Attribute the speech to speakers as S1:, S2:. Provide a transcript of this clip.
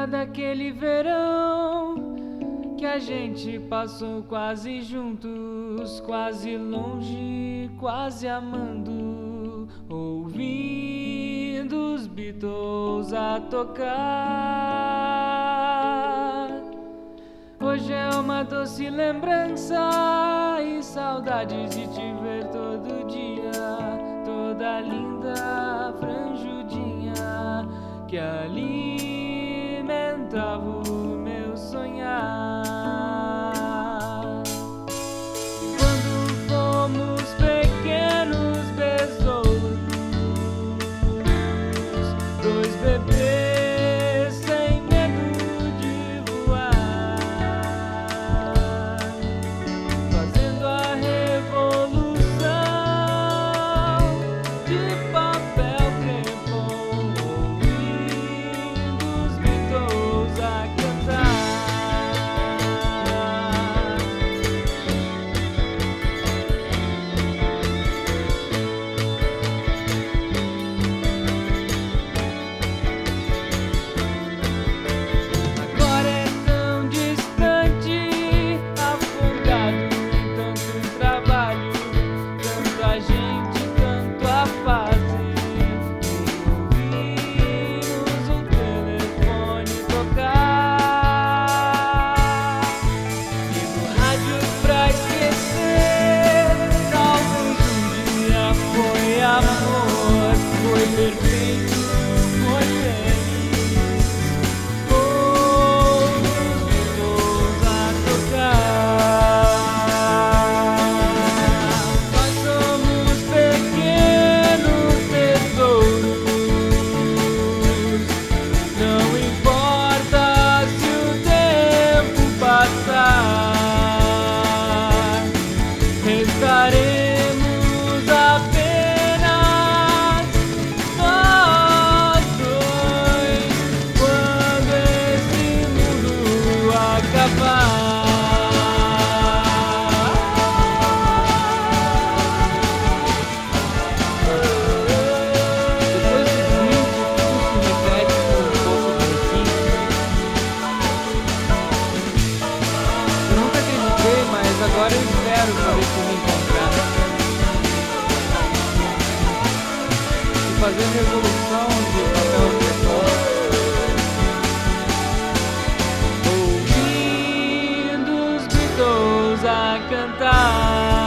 S1: lembra daquele verão que a gente passou quase juntos, quase longe, quase amando, ouvindo os Beatles a tocar. Hoje é uma doce lembrança e saudades de te ver todo dia, toda linda, franjudinha, que alimentava o meu sonhar. Quando fomos pequenos besouros, dois bebês sem medo de voar, fazendo a revolução de papel crepom, ouvindo os Beatles a cantar. Agora é tão distante, afogado em tanto trabalho, tanto a gente, tanto a fase de ouvirmos o telefone tocar. E no rádio pra esquecer, talvez um dia foi amor, foi perfeito, foi feliz. Outros Beatles a tocar. Nós somos pequenos tesouros, não importa se o tempo passar, restaremos apenas nós dois quando esse mundo acabar. Depois de muito, tudo se repete com um pouco de requinte. Eu nunca acreditei, mas agora eu espero poder te reencontrar e fazer revolução de papel crepom, ouvindo os Beatles a cantar.